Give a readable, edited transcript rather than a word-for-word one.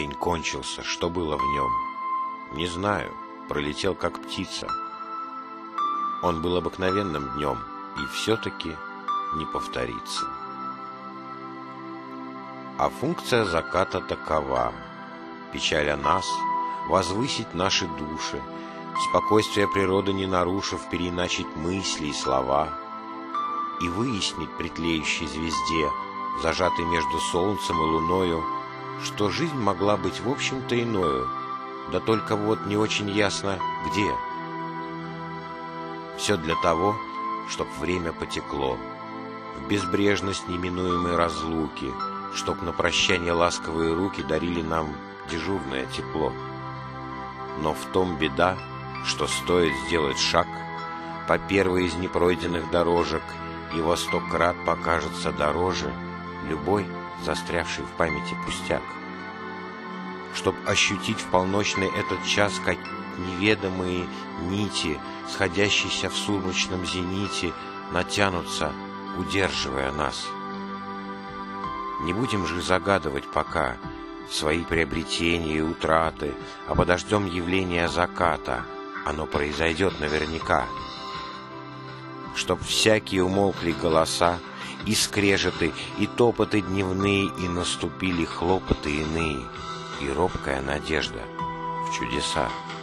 День кончился, что было в нем? Не знаю, пролетел как птица. Он был обыкновенным днем, и все-таки не повторится. А функция заката такова: печаль о нас, возвысить наши души, спокойствие природы не нарушив, переиначить мысли и слова, и выяснить при тлеющей звезде, зажатой между солнцем и луною, что жизнь могла быть в общем-то иною, да только вот не очень ясно где. Все для того, чтоб время потекло, в безбрежность неминуемой разлуки, чтоб на прощание ласковые руки дарили нам дежурное тепло. Но в том беда, что стоит сделать шаг по первой из непройденных дорожек, и во 100 крат покажется дороже любой застрявший в памяти пустяк. Чтоб ощутить в полночный этот час, как неведомые нити, сходящиеся в сумрачном зените, натянутся, удерживая нас. Не будем же загадывать пока свои приобретения и утраты, а подождем явления заката. Оно произойдет наверняка. Чтоб всякие умолкли голоса, и скрежеты, и топоты дневные, и наступили хлопоты иные, и робкая надежда в чудеса.